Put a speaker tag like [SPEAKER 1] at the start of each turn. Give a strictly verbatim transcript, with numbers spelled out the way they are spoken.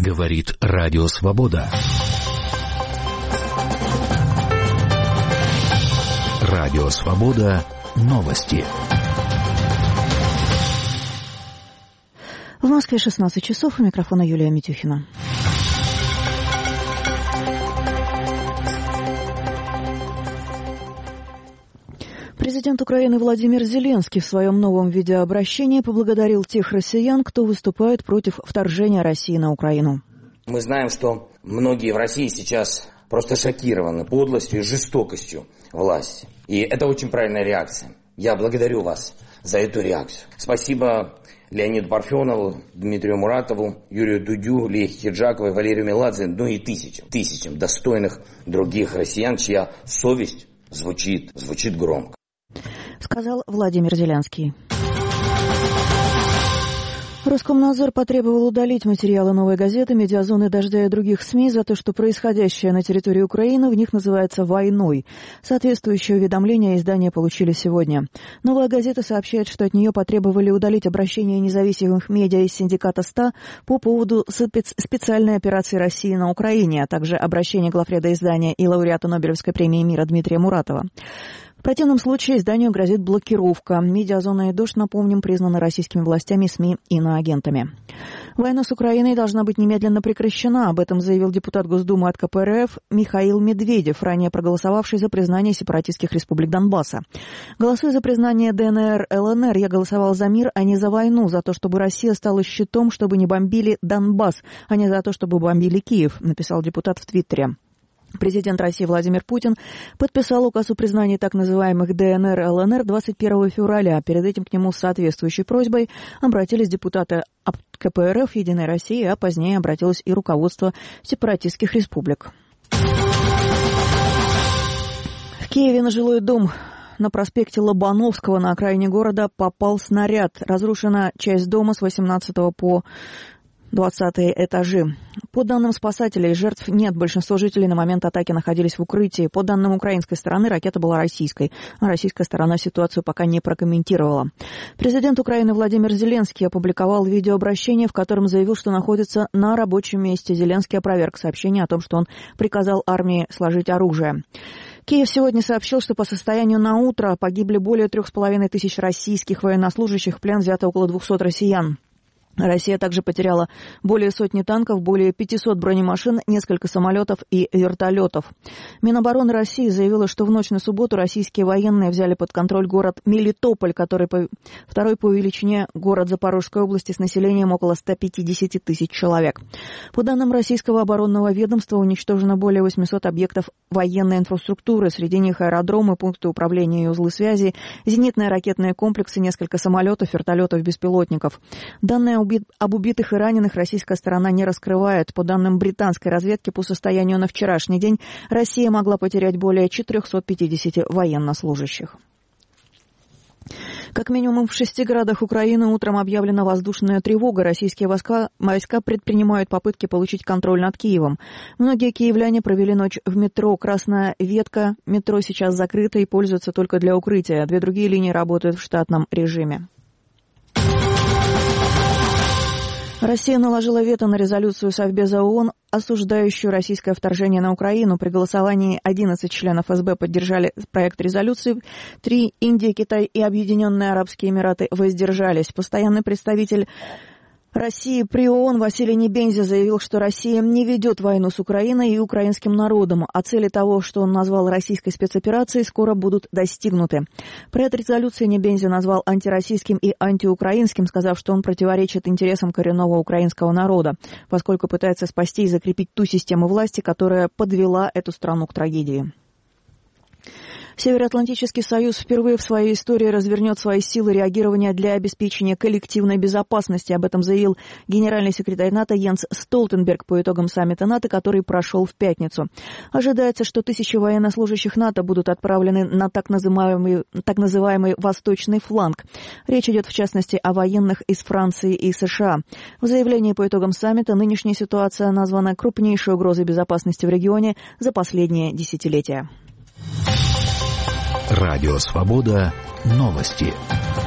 [SPEAKER 1] Говорит Радио Свобода. Радио Свобода. Новости.
[SPEAKER 2] В Москве шестнадцать часов. У микрофона Юлия Митюхина. Президент Украины Владимир Зеленский в своем новом видеообращении поблагодарил тех россиян, кто выступает против вторжения России на Украину.
[SPEAKER 3] Мы знаем, что многие в России сейчас просто шокированы подлостью и жестокостью власти. И это очень правильная реакция. Я благодарю вас за эту реакцию. Спасибо Леониду Парфенову, Дмитрию Муратову, Юрию Дудю, Лехе Хиджаковой, Валерию Меладзе, ну и тысячам, тысячам достойных других россиян, чья совесть звучит, звучит громко.
[SPEAKER 2] Сказал Владимир Зеленский. Роскомнадзор потребовал удалить материалы «Новой газеты», «Медиазоны», «Дождя» и других СМИ за то, что происходящее на территории Украины в них называется войной. Соответствующее уведомление издания получили сегодня. «Новая газета» сообщает, что от нее потребовали удалить обращение независимых медиа из синдиката ста по поводу специальной операции России на Украине, а также обращение главреда издания и лауреата Нобелевской премии мира Дмитрия Муратова. В противном случае изданию грозит блокировка. «Медиазона» и «Дождь», напомним, признаны российскими властями СМИ иноагентами. Война с Украиной должна быть немедленно прекращена. Об этом заявил депутат Госдумы от ка пэ эр эф Михаил Медведев, ранее проголосовавший за признание сепаратистских республик Донбасса. Голосуя за признание дэ эн эр эл эн эр, я голосовал за мир, а не за войну, за то, чтобы Россия стала щитом, чтобы не бомбили Донбасс, а не за то, чтобы бомбили Киев, написал депутат в Твиттере. Президент России Владимир Путин подписал указ о признании так называемых дэ эн эр эл эн эр двадцать первого февраля. Перед этим к нему с соответствующей просьбой обратились депутаты ка пэ эр эф «Единой России», а позднее обратилось и руководство сепаратистских республик. В Киеве на жилой дом на проспекте Лобановского на окраине города попал снаряд. Разрушена часть дома с восемнадцатого по двадцатые этажи. По данным спасателей, жертв нет. Большинство жителей на момент атаки находились в укрытии. По данным украинской стороны, ракета была российской. А российская сторона ситуацию пока не прокомментировала. Президент Украины Владимир Зеленский опубликовал видеообращение, в котором заявил, что находится на рабочем месте. Зеленский опроверг сообщение о том, что он приказал армии сложить оружие. Киев сегодня сообщил, что по состоянию на утро погибли более трех с половиной тысяч российских военнослужащих, в плен взято около двухсот россиян. Россия также потеряла более сотни танков, более пятисот бронемашин, несколько самолетов и вертолетов. Минобороны России заявила, что в ночь на субботу российские военные взяли под контроль город Мелитополь, который по... второй по величине город Запорожской области с населением около ста пятидесяти тысяч человек. По данным российского оборонного ведомства, уничтожено более восьмисот объектов военной инфраструктуры. Среди них аэродромы, пункты управления и узлы связи, зенитные ракетные комплексы, несколько самолетов, вертолетов, беспилотников. Данные об убитых и раненых российская сторона не раскрывает. По данным британской разведки, по состоянию на вчерашний день Россия могла потерять более четырехсот пятидесяти военнослужащих. Как минимум в шести городах Украины утром объявлена воздушная тревога. Российские войска, войска предпринимают попытки получить контроль над Киевом. Многие киевляне провели ночь в метро. Красная ветка метро сейчас закрыта и пользуется только для укрытия. Две другие линии работают в штатном режиме. Россия наложила вето на резолюцию Совбеза ООН, осуждающую российское вторжение на Украину. При голосовании одиннадцать членов эс бэ поддержали проект резолюции. Три — Индия, Китай и Объединенные Арабские Эмираты — воздержались. Постоянный представитель России при ООН Василий Небензя заявил, что Россия не ведет войну с Украиной и украинским народом, а цели того, что он назвал российской спецоперацией, скоро будут достигнуты. Проект резолюции Небензя назвал антироссийским и антиукраинским, сказав, что он противоречит интересам коренного украинского народа, поскольку пытается спасти и закрепить ту систему власти, которая подвела эту страну к трагедии. Североатлантический союз впервые в своей истории развернет свои силы реагирования для обеспечения коллективной безопасности. Об этом заявил генеральный секретарь НАТО Йенс Столтенберг по итогам саммита НАТО, который прошел в пятницу. Ожидается, что тысячи военнослужащих НАТО будут отправлены на так называемый, так называемый «восточный фланг». Речь идет, в частности, о военных из Франции и США. В заявлении по итогам саммита нынешняя ситуация названа крупнейшей угрозой безопасности в регионе за последние десятилетия.
[SPEAKER 1] Радио Свобода. Новости.